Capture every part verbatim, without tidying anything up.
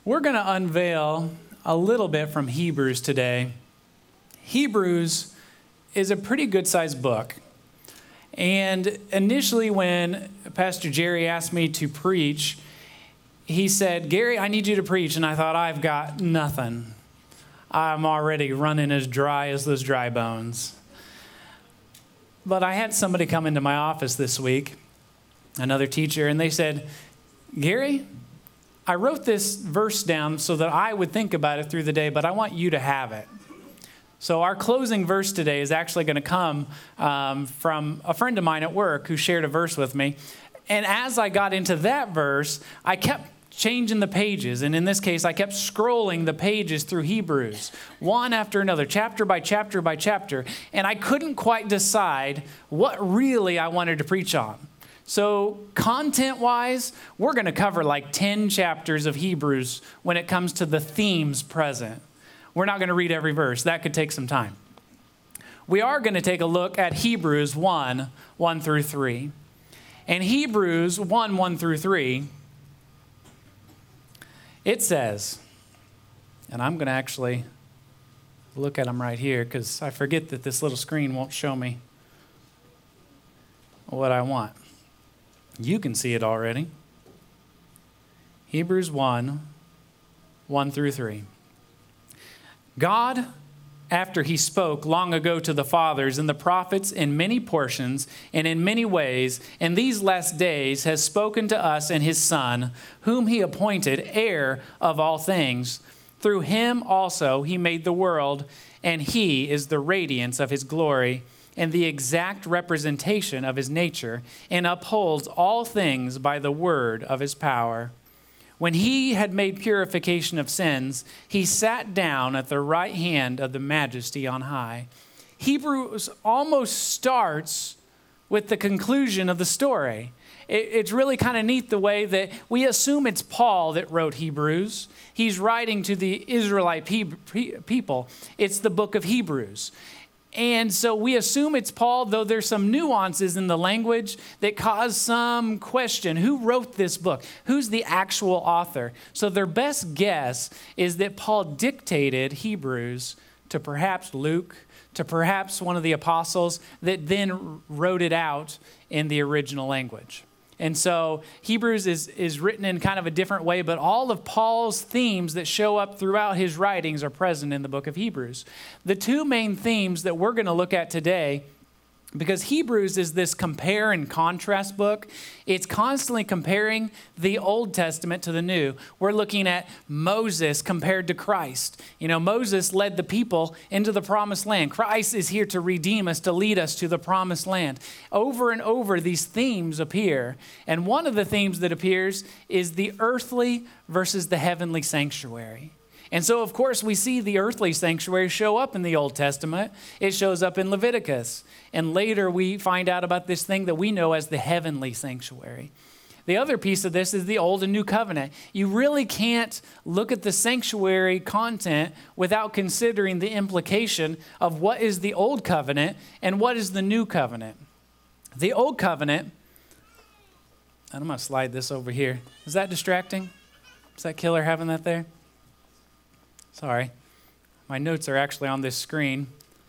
We're going to unveil a little bit from Hebrews today. Hebrews is a pretty good-sized book. And initially when Pastor Jerry asked me to preach, he said, Gary, I need you to preach. And I thought, I've got nothing. I'm already running as dry as those dry bones. But I had somebody come into my office this week, another teacher, and they said, Gary, I wrote this verse down so that I would think about it through the day, but I want you to have it. So our closing verse today is actually going to come um, from a friend of mine at work who shared a verse with me. And as I got into that verse, I kept changing the pages. And in this case, I kept scrolling the pages through Hebrews, one after another, chapter by chapter by chapter. And I couldn't quite decide what really I wanted to preach on. So content-wise, we're going to cover like ten chapters of Hebrews when it comes to the themes present. We're not going to read every verse. That could take some time. We are going to take a look at Hebrews one, one through three. And Hebrews one, one through three, it says, and I'm going to actually look at them right here because I forget that this little screen won't show me what I want. You can see it already. Hebrews one, one through three. God, after he spoke long ago to the fathers and the prophets in many portions and in many ways, in these last days has spoken to us in his Son, whom he appointed heir of all things. Through him also he made the world, and he is the radiance of his glory and the exact representation of his nature, and upholds all things by the word of his power. When he had made purification of sins, he sat down at the right hand of the Majesty on high. Hebrews almost starts with the conclusion of the story. It's really kind of neat the way that we assume it's Paul that wrote Hebrews. He's writing to the Israelite people. It's the book of Hebrews. And so we assume it's Paul, though there's some nuances in the language that cause some question. Who wrote this book? Who's the actual author? So their best guess is that Paul dictated Hebrews to perhaps Luke, to perhaps one of the apostles that then wrote it out in the original language. And so Hebrews is, is written in kind of a different way, but all of Paul's themes that show up throughout his writings are present in the book of Hebrews. The two main themes that we're going to look at today, because Hebrews is this compare and contrast book. It's constantly comparing the Old Testament to the New. We're looking at Moses compared to Christ. You know, Moses led the people into the promised land. Christ is here to redeem us, to lead us to the promised land. Over and over, these themes appear. And one of the themes that appears is the earthly versus the heavenly sanctuary. And so, of course, we see the earthly sanctuary show up in the Old Testament. It shows up in Leviticus. And later we find out about this thing that we know as the heavenly sanctuary. The other piece of this is the Old and New Covenant. You really can't look at the sanctuary content without considering the implication of what is the Old Covenant and what is the New Covenant. The Old Covenant, and I'm going to slide this over here. Is that distracting? Is that killer having that there? Sorry, my notes are actually on this screen.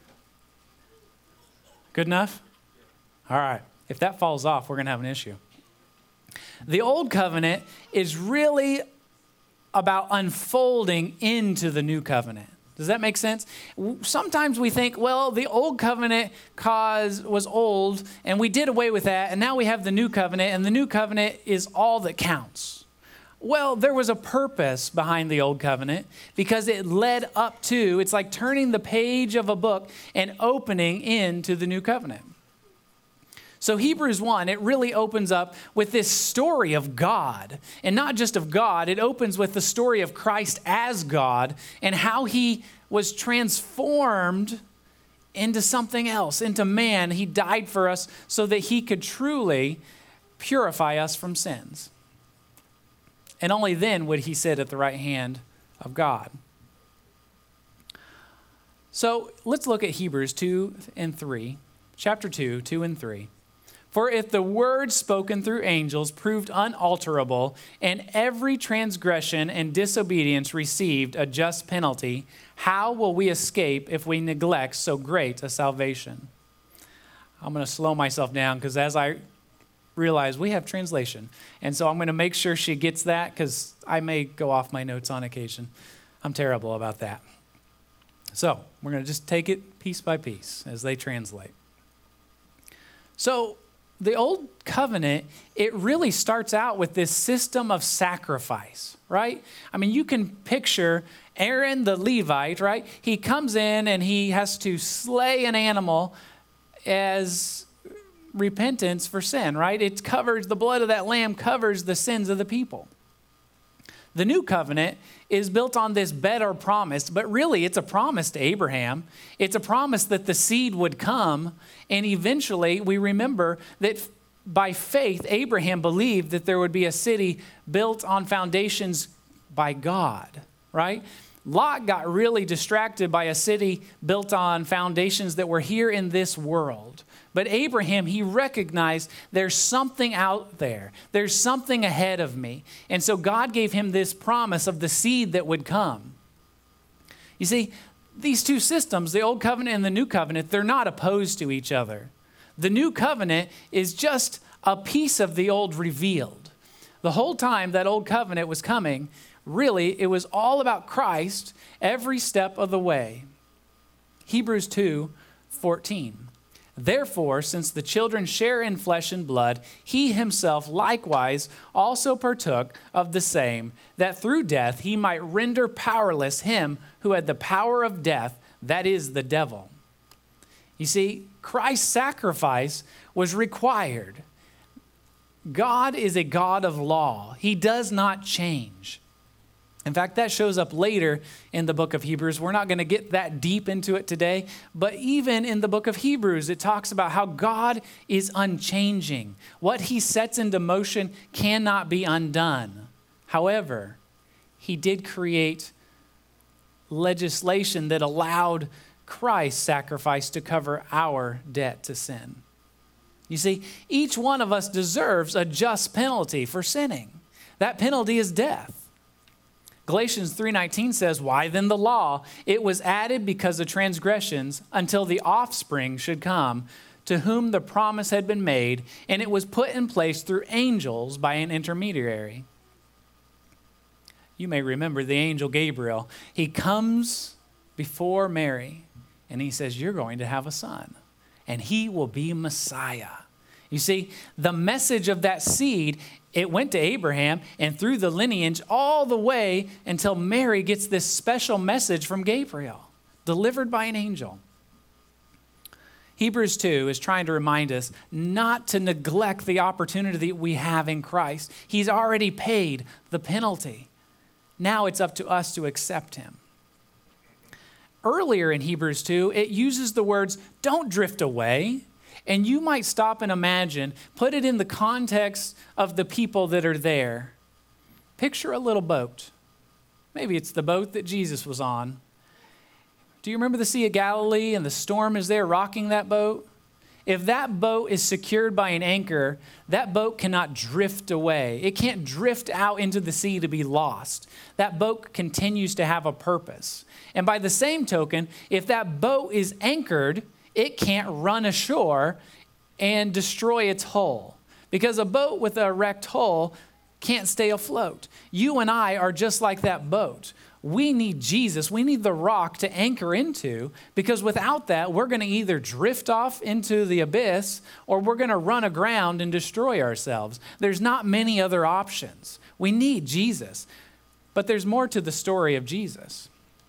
Good enough? All right. If that falls off, we're going to have an issue. The Old Covenant is really about unfolding into the New Covenant. Does that make sense? Sometimes we think, well, the Old Covenant cause was old, and we did away with that, and now we have the New Covenant, and the New Covenant is all that counts. Well, there was a purpose behind the Old Covenant because it led up to, it's like turning the page of a book and opening into the New Covenant. So Hebrews one, it really opens up with this story of God. And not just of God, it opens with the story of Christ as God and how he was transformed into something else, into man. He died for us so that he could truly purify us from sins. And only then would he sit at the right hand of God. So let's look at Hebrews two and three, chapter two, two and three. For if the word spoken through angels proved unalterable, and every transgression and disobedience received a just penalty, how will we escape if we neglect so great a salvation? I'm going to slow myself down because as I realize we have translation, and so I'm going to make sure she gets that because I may go off my notes on occasion. I'm terrible about that. So we're going to just take it piece by piece as they translate. So the Old Covenant, it really starts out with this system of sacrifice, right? I mean, you can picture Aaron the Levite, right? He comes in and he has to slay an animal as repentance for sin, right? It covers, the blood of that lamb covers the sins of the people. The New Covenant is built on this better promise, but really it's a promise to Abraham. It's a promise that the seed would come, and eventually we remember that by faith, Abraham believed that there would be a city built on foundations by God, right? Lot got really distracted by a city built on foundations that were here in this world. But Abraham, he recognized there's something out there. There's something ahead of me. And so God gave him this promise of the seed that would come. You see, these two systems, the Old Covenant and the New Covenant, they're not opposed to each other. The New Covenant is just a piece of the Old revealed. The whole time that Old Covenant was coming, really, it was all about Christ every step of the way. Hebrews two fourteen. Therefore, since the children share in flesh and blood, he himself likewise also partook of the same, that through death he might render powerless him who had the power of death, that is, the devil. You see, Christ's sacrifice was required. God is a God of law. He does not change. In fact, that shows up later in the book of Hebrews. We're not going to get that deep into it today, but even in the book of Hebrews, it talks about how God is unchanging. What he sets into motion cannot be undone. However, he did create legislation that allowed Christ's sacrifice to cover our debt to sin. You see, each one of us deserves a just penalty for sinning. That penalty is death. Galatians three nineteen says, why then the law? It was added because of transgressions until the offspring should come, to whom the promise had been made, and it was put in place through angels by an intermediary. You may remember the angel Gabriel. He comes before Mary, and he says, you're going to have a son, and he will be Messiah. You see, the message of that seed, it went to Abraham and through the lineage all the way until Mary gets this special message from Gabriel, delivered by an angel. Hebrews two is trying to remind us not to neglect the opportunity that we have in Christ. He's already paid the penalty. Now it's up to us to accept him. Earlier in Hebrews two, it uses the words, don't drift away. And you might stop and imagine, put it in the context of the people that are there. Picture a little boat. Maybe it's the boat that Jesus was on. Do you remember the Sea of Galilee and the storm is there rocking that boat? If that boat is secured by an anchor, that boat cannot drift away. It can't drift out into the sea to be lost. That boat continues to have a purpose. And by the same token, if that boat is anchored, it can't run ashore and destroy its hull, because a boat with a wrecked hull can't stay afloat. You and I are just like that boat. We need Jesus. We need the rock to anchor into, because without that, we're going to either drift off into the abyss or we're going to run aground and destroy ourselves. There's not many other options. We need Jesus. But there's more to the story of Jesus.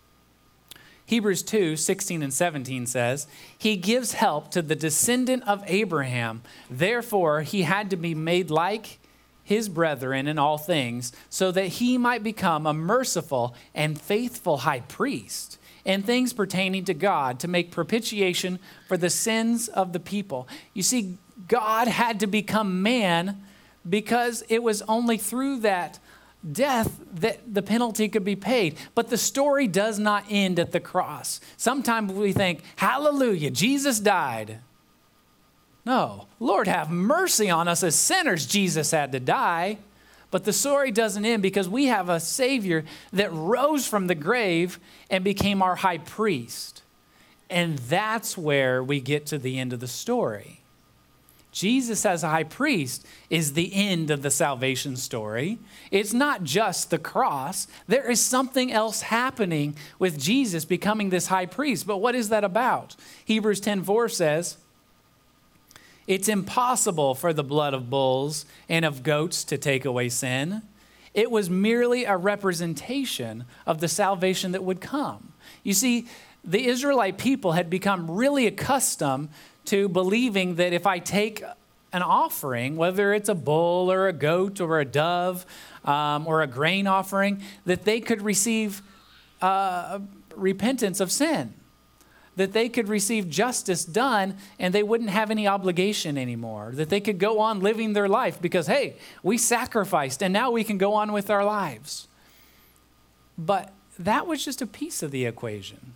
Hebrews two sixteen and seventeen says, he gives help to the descendant of Abraham. Therefore, he had to be made like his brethren in all things, so that he might become a merciful and faithful high priest in things pertaining to God, to make propitiation for the sins of the people. You see, God had to become man because it was only through that death that the penalty could be paid. But the story does not end at the cross. Sometimes we think, hallelujah, Jesus died. No, Lord, have mercy on us as sinners. Jesus had to die. But the story doesn't end because we have a Savior that rose from the grave and became our high priest. And that's where we get to the end of the story. Jesus as a high priest is the end of the salvation story. It's not just the cross. There is something else happening with Jesus becoming this high priest. But what is that about? Hebrews ten four says, it's impossible for the blood of bulls and of goats to take away sin. It was merely a representation of the salvation that would come. You see, the Israelite people had become really accustomed to believing that if I take an offering, whether it's a bull or a goat or a dove um, or a grain offering, that they could receive uh, repentance of sin, that they could receive justice done and they wouldn't have any obligation anymore, that they could go on living their life because, hey, we sacrificed and now we can go on with our lives. But that was just a piece of the equation.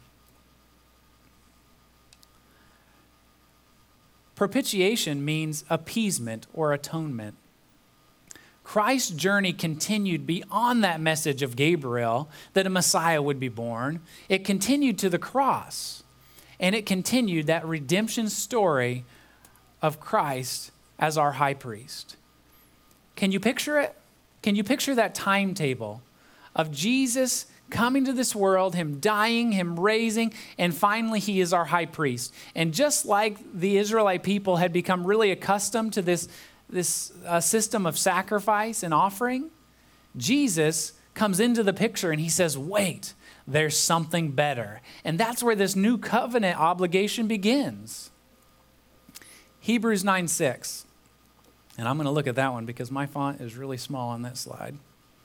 Propitiation means appeasement or atonement. Christ's journey continued beyond that message of Gabriel that a Messiah would be born. It continued to the cross, and it continued that redemption story of Christ as our high priest. Can you picture it? Can you picture that timetable of Jesus coming to this world, him dying, him raising, and finally he is our high priest. And just like the Israelite people had become really accustomed to this, this uh, system of sacrifice and offering, Jesus comes into the picture and he says, wait, there's something better. And that's where this new covenant obligation begins. Hebrews nine six. And I'm going to look at that one because my font is really small on that slide.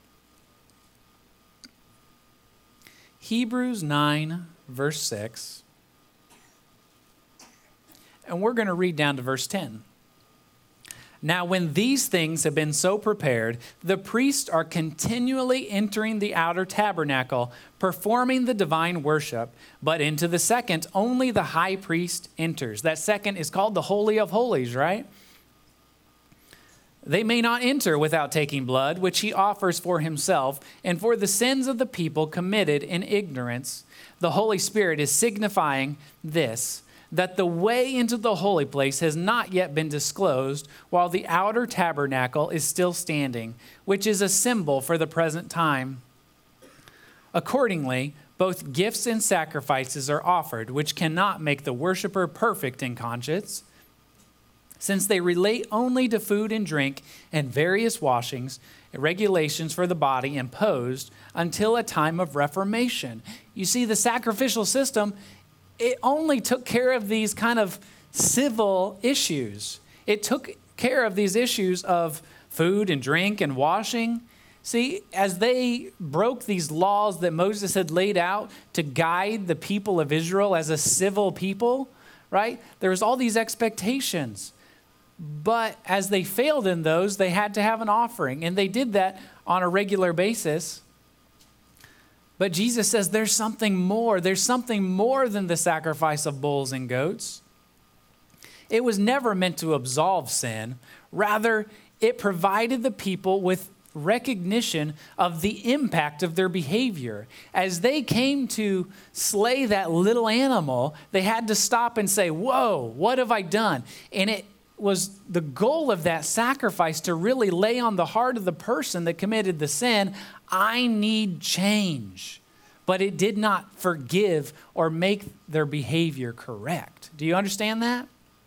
Hebrews nine, verse six. And we're going to read down to verse ten. Now, when these things have been so prepared, the priests are continually entering the outer tabernacle, performing the divine worship. But into the second, only the high priest enters. That second is called the Holy of Holies, right? They may not enter without taking blood, which he offers for himself, and for the sins of the people committed in ignorance. The Holy Spirit is signifying this, that the way into the holy place has not yet been disclosed, while the outer tabernacle is still standing, which is a symbol for the present time. Accordingly, both gifts and sacrifices are offered, which cannot make the worshiper perfect in conscience, since they relate only to food and drink and various washings, regulations for the body imposed until a time of reformation. You see, the sacrificial system, it only took care of these kind of civil issues. It took care of these issues of food and drink and washing. See, as they broke these laws that Moses had laid out to guide the people of Israel as a civil people, right? There was all these expectations. But as they failed in those, they had to have an offering. And they did that on a regular basis. But Jesus says there's something more. There's something more than the sacrifice of bulls and goats. It was never meant to absolve sin. Rather, it provided the people with recognition of the impact of their behavior. As they came to slay that little animal, they had to stop and say, whoa, what have I done? And it was the goal of that sacrifice to really lay on the heart of the person that committed the sin, I need change. But it did not forgive or make their behavior correct. Do you understand that?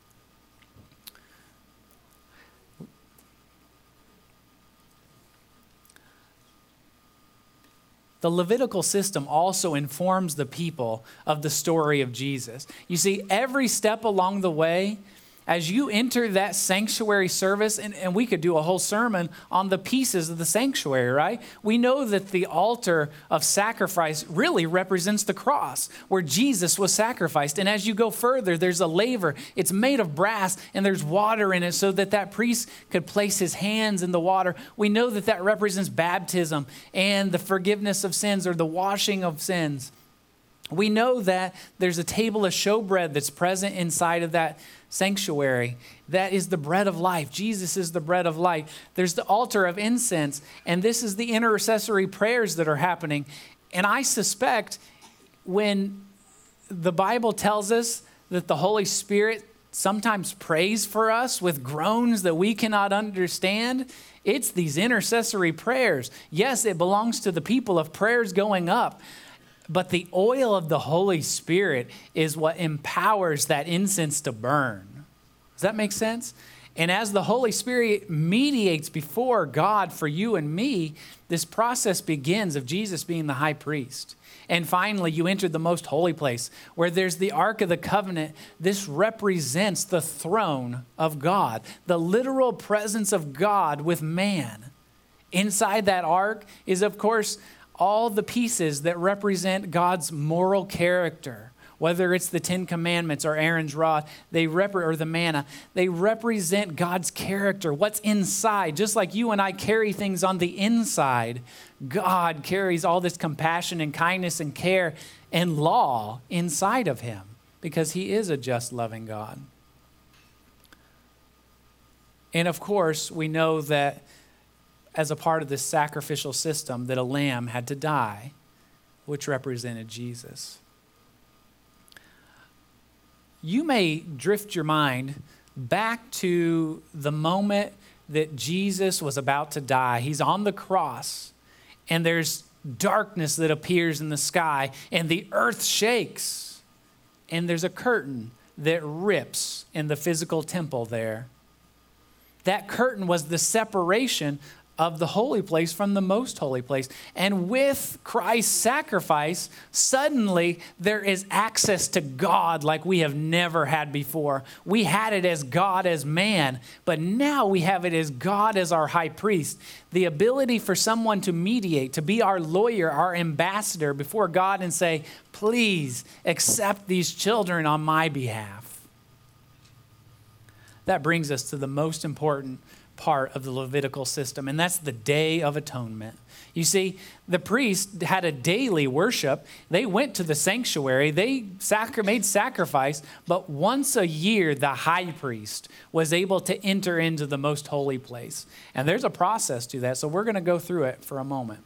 The Levitical system also informs the people of the story of Jesus. You see, every step along the way, as you enter that sanctuary service, and, and we could do a whole sermon on the pieces of the sanctuary, right? We know that the altar of sacrifice really represents the cross where Jesus was sacrificed. And as you go further, there's a laver. It's made of brass and there's water in it so that that priest could place his hands in the water. We know that that represents baptism and the forgiveness of sins or the washing of sins. We know that there's a table of showbread that's present inside of that sanctuary. That is the bread of life. Jesus is the bread of life. There's the altar of incense, and this is the intercessory prayers that are happening. And I suspect when the Bible tells us that the Holy Spirit sometimes prays for us with groans that we cannot understand, it's these intercessory prayers. Yes, it belongs to the people of prayers going up, but the oil of the Holy Spirit is what empowers that incense to burn. Does that make sense? And as the Holy Spirit mediates before God for you and me, this process begins of Jesus being the high priest. And finally, you enter the most holy place where there's the Ark of the Covenant. This represents the throne of God, the literal presence of God with man. Inside that ark is, of course, all the pieces that represent God's moral character. Whether it's the Ten Commandments or Aaron's rod, they rep- or the manna, they represent God's character, what's inside. Just like you and I carry things on the inside, God carries all this compassion and kindness and care and law inside of him because he is a just, loving God. And of course, we know that as a part of this sacrificial system that a lamb had to die, which represented Jesus. You may drift your mind back to the moment that Jesus was about to die. He's on the cross, and there's darkness that appears in the sky, and the earth shakes, and there's a curtain that rips in the physical temple there. That curtain was the separation of the holy place from the most holy place. And with Christ's sacrifice, suddenly there is access to God like we have never had before. We had it as God as man, but now we have it as God as our high priest. The ability for someone to mediate, to be our lawyer, our ambassador before God and say, please accept these children on my behalf. That brings us to the most important part of the Levitical system, and that's the Day of Atonement. You see, the priest had a daily worship. They went to the sanctuary. They sacri- made sacrifice, but once a year, the high priest was able to enter into the most holy place. And there's a process to that, so we're going to go through it for a moment.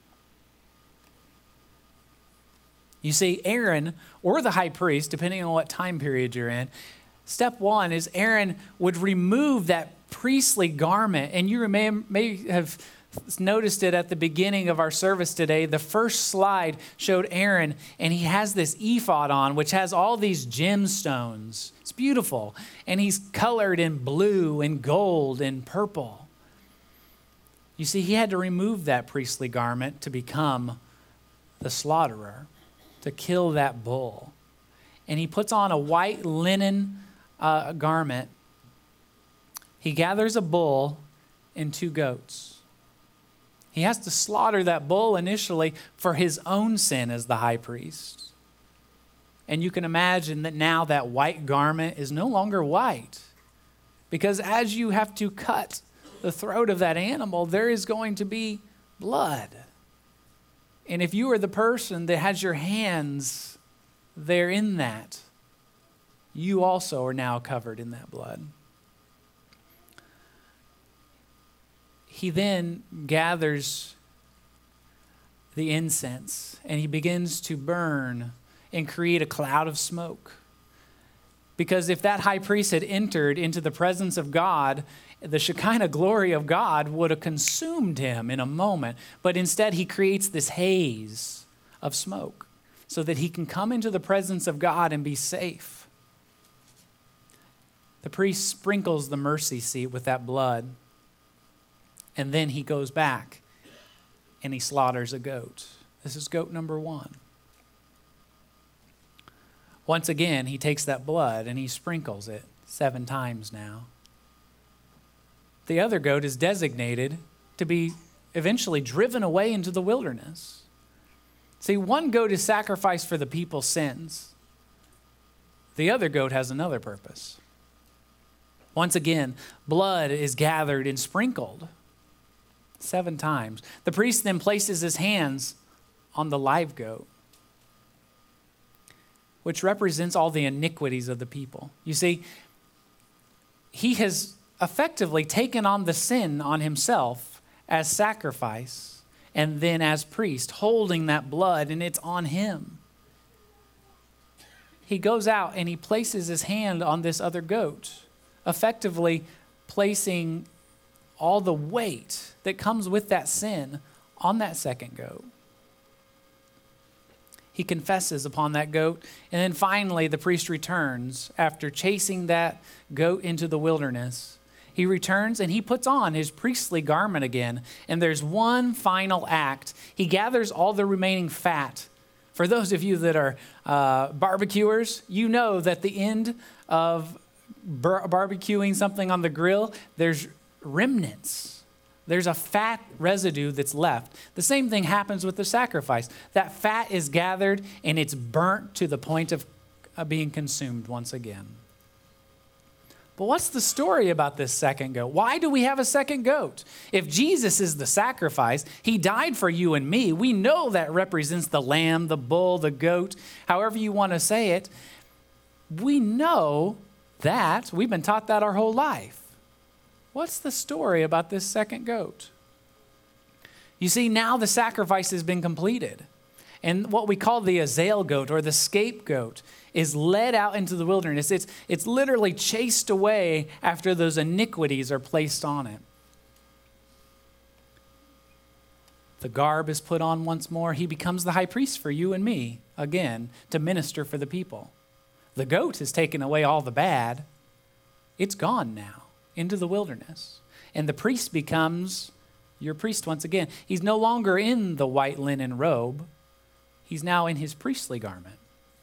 You see, Aaron, or the high priest, depending on what time period you're in, step one is Aaron would remove that priestly garment. And you may, may have noticed it at the beginning of our service today. The first slide showed Aaron, and he has this ephod on, which has all these gemstones. It's beautiful. And he's colored in blue and gold and purple. You see, he had to remove that priestly garment to become the slaughterer, to kill that bull. And he puts on a white linen uh, garment. He gathers a bull and two goats. He has to slaughter that bull initially for his own sin as the high priest. And you can imagine that now that white garment is no longer white, because as you have to cut the throat of that animal, there is going to be blood. And if you are the person that has your hands there in that, you also are now covered in that blood. He then gathers the incense and he begins to burn and create a cloud of smoke. Because if that high priest had entered into the presence of God, the Shekinah glory of God would have consumed him in a moment. But instead, he creates this haze of smoke so that he can come into the presence of God and be safe. The priest sprinkles the mercy seat with that blood. And then he goes back and he slaughters a goat. This is goat number one. Once again, he takes that blood and he sprinkles it seven times now. The other goat is designated to be eventually driven away into the wilderness. See, one goat is sacrificed for the people's sins. The other goat has another purpose. Once again, blood is gathered and sprinkled seven times. The priest then places his hands on the live goat. which represents all the iniquities of the people. You see, he has effectively taken on the sin on himself as sacrifice and then as priest, holding that blood, and it's on him. He goes out and he places his hand on this other goat, effectively placing all the weight that comes with that sin on that second goat. He confesses upon that goat, and then finally the priest returns after chasing that goat into the wilderness. He returns and he puts on his priestly garment again, and there's one final act. He gathers all the remaining fat. For those of you that are uh, barbecuers, you know that the end of bar- barbecuing something on the grill, there's remnants. There's a fat residue that's left. The same thing happens with the sacrifice. That fat is gathered and it's burnt to the point of uh, being consumed once again. But what's the story about this second goat? Why do we have a second goat? If Jesus is the sacrifice, he died for you and me. We know that represents the lamb, the bull, the goat, however you want to say it. We know that. We've been taught that our whole life. What's the story about this second goat? You see, now the sacrifice has been completed. And what we call the Azazel goat or the scapegoat is led out into the wilderness. It's, it's literally chased away after those iniquities are placed on it. The garb is put on once more. He becomes the high priest for you and me, again, to minister for the people. The goat has taken away all the bad. It's gone now into the wilderness. And the priest becomes your priest once again. He's no longer in the white linen robe. He's now in his priestly garment.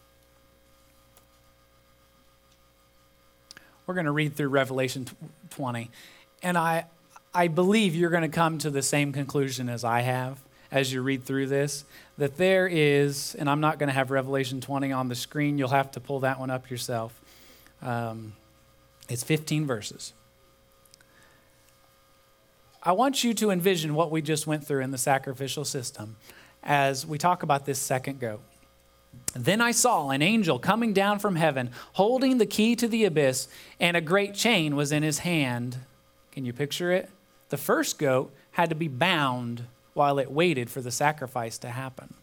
We're going to read through Revelation twenty. And I, I believe you're going to come to the same conclusion as I have as you read through this, that there is, and I'm not going to have Revelation twenty on the screen. You'll have to pull that one up yourself. Um, it's fifteen verses. I want you to envision what we just went through in the sacrificial system as we talk about this second goat. Then I saw an angel coming down from heaven, holding the key to the abyss, and a great chain was in his hand. Can you picture it? The first goat had to be bound while it waited for the sacrifice to happen.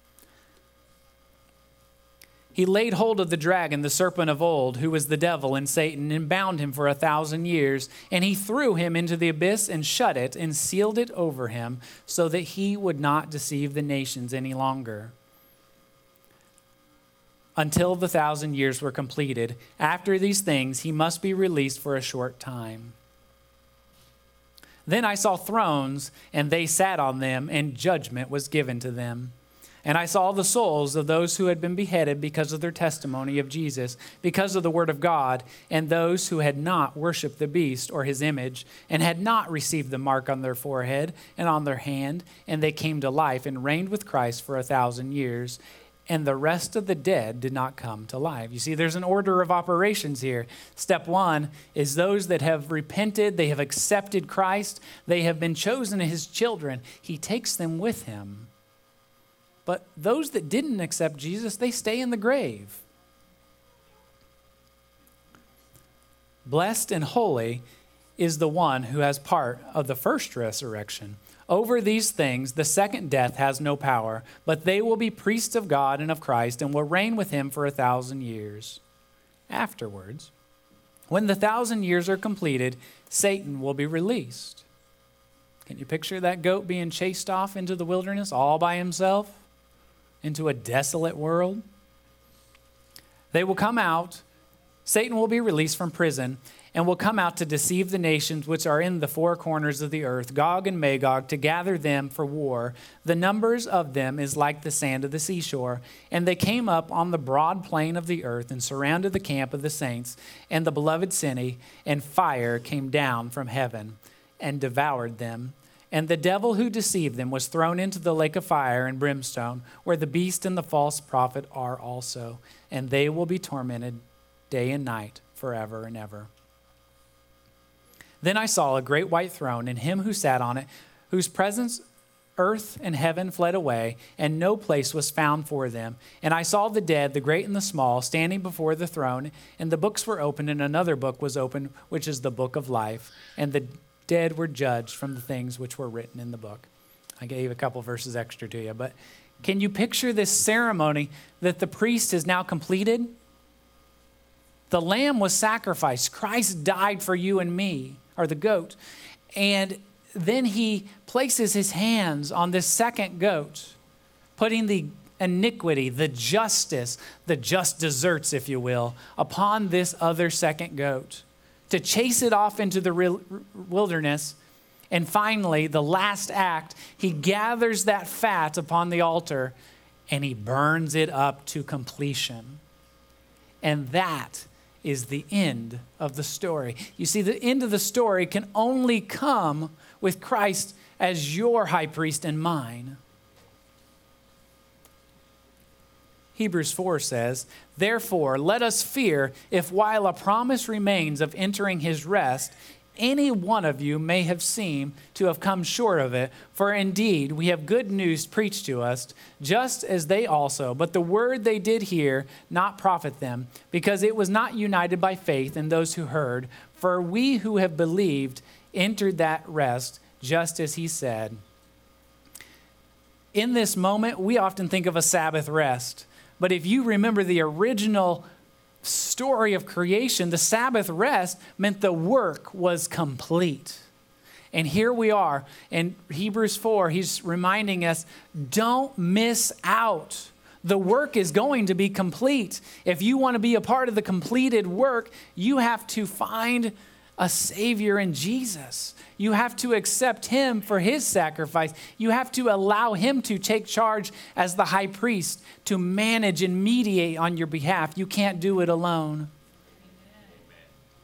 He laid hold of the dragon, the serpent of old, who was the devil and Satan, and bound him for a thousand years. And he threw him into the abyss and shut it and sealed it over him so that he would not deceive the nations any longer until the thousand years were completed. After these things, he must be released for a short time. Then I saw thrones, and they sat on them, and judgment was given to them. And I saw the souls of those who had been beheaded because of their testimony of Jesus, because of the word of God, and those who had not worshipped the beast or his image, and had not received the mark on their forehead and on their hand, and they came to life and reigned with Christ for a thousand years. And the rest of the dead did not come to life. You see, there's an order of operations here. Step one is those that have repented, they have accepted Christ, they have been chosen as his children. He takes them with him. But those that didn't accept Jesus, they stay in the grave. Blessed and holy is the one who has part of the first resurrection. Over these things, the second death has no power, but they will be priests of God and of Christ and will reign with him for a thousand years. Afterwards, when the thousand years are completed, Satan will be released. Can you picture that goat being chased off into the wilderness all by himself? Into a desolate world? They will come out. Satan will be released from prison and will come out to deceive the nations which are in the four corners of the earth, Gog and Magog, to gather them for war. The numbers of them is like the sand of the seashore. And they came up on the broad plain of the earth and surrounded the camp of the saints and the beloved city, and fire came down from heaven and devoured them. And the devil who deceived them was thrown into the lake of fire and brimstone, where the beast and the false prophet are also. And they will be tormented day and night forever and ever. Then I saw a great white throne, and him who sat on it, whose presence, earth and heaven fled away, and no place was found for them. And I saw the dead, the great and the small, standing before the throne, and the books were opened, and another book was opened, which is the book of life. And the dead were judged from the things which were written in the book. I gave a couple verses extra to you, but can you picture this ceremony that the priest has now completed? The lamb was sacrificed. Christ died for you and me, or the goat. And then he places his hands on this second goat, putting the iniquity, the justice, the just deserts, if you will, upon this other second goat to chase it off into the wilderness. And finally, the last act, he gathers that fat upon the altar and he burns it up to completion. And that is the end of the story. You see, the end of the story can only come with Christ as your high priest and mine. Hebrews four says, therefore, let us fear if while a promise remains of entering his rest, any one of you may have seemed to have come short of it. For indeed, we have good news preached to us, just as they also. But the word they did hear not profit them, because it was not united by faith in those who heard. For we who have believed entered that rest, just as he said. In this moment, we often think of a Sabbath rest. But if you remember the original story of creation, the Sabbath rest meant the work was complete. And here we are in Hebrews four, he's reminding us, don't miss out. The work is going to be complete. If you want to be a part of the completed work, you have to find a Savior in Jesus. You have to accept him for his sacrifice. You have to allow him to take charge as the high priest to manage and mediate on your behalf. You can't do it alone. Amen.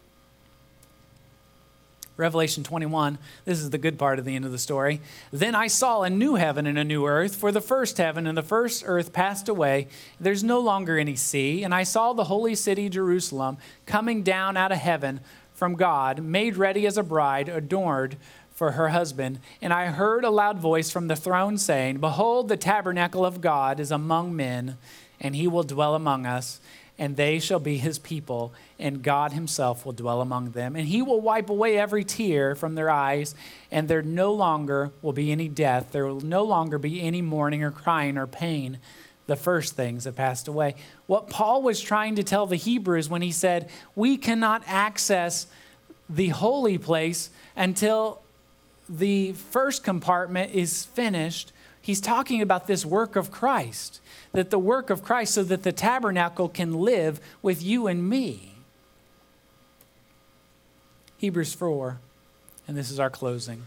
Revelation twenty-one, this is the good part of the end of the story. Then I saw a new heaven and a new earth, for the first heaven and the first earth passed away. There's no longer any sea. And I saw the holy city Jerusalem coming down out of heaven from God, made ready as a bride, adorned for her husband. And I heard a loud voice from the throne saying, behold, the tabernacle of God is among men, and he will dwell among us, and they shall be his people, and God himself will dwell among them. And he will wipe away every tear from their eyes, and there no longer will be any death. There will no longer be any mourning or crying or pain. The first things have passed away. What Paul was trying to tell the Hebrews when he said, we cannot access the holy place until the first compartment is finished. He's talking about this work of Christ, that the work of Christ so that the tabernacle can live with you and me. Hebrews four, and this is our closing.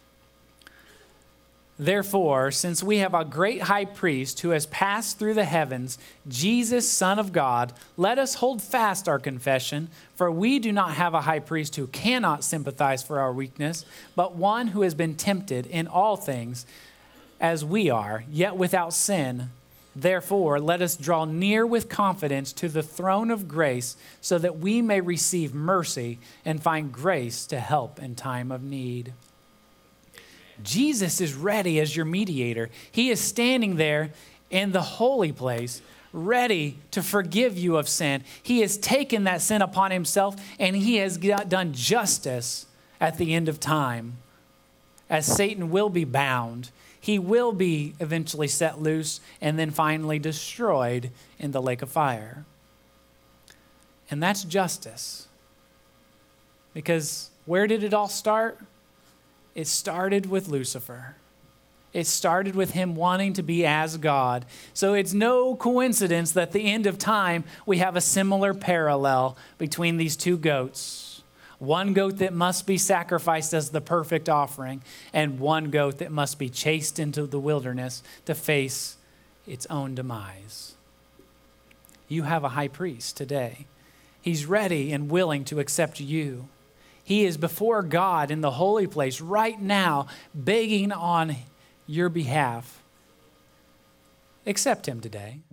Therefore, since we have a great high priest who has passed through the heavens, Jesus, Son of God, let us hold fast our confession, for we do not have a high priest who cannot sympathize for our weakness, but one who has been tempted in all things as we are, yet without sin. Therefore, let us draw near with confidence to the throne of grace so that we may receive mercy and find grace to help in time of need. Jesus is ready as your mediator. He is standing there in the holy place, ready to forgive you of sin. He has taken that sin upon himself, and he has done justice at the end of time. As Satan will be bound, he will be eventually set loose and then finally destroyed in the lake of fire. And that's justice. Because where did it all start? It started with Lucifer. It started with him wanting to be as God. So it's no coincidence that at the end of time, we have a similar parallel between these two goats. One goat that must be sacrificed as the perfect offering, and one goat that must be chased into the wilderness to face its own demise. You have a high priest today. He's ready and willing to accept you. He is before God in the holy place right now, begging on your behalf. Accept him today.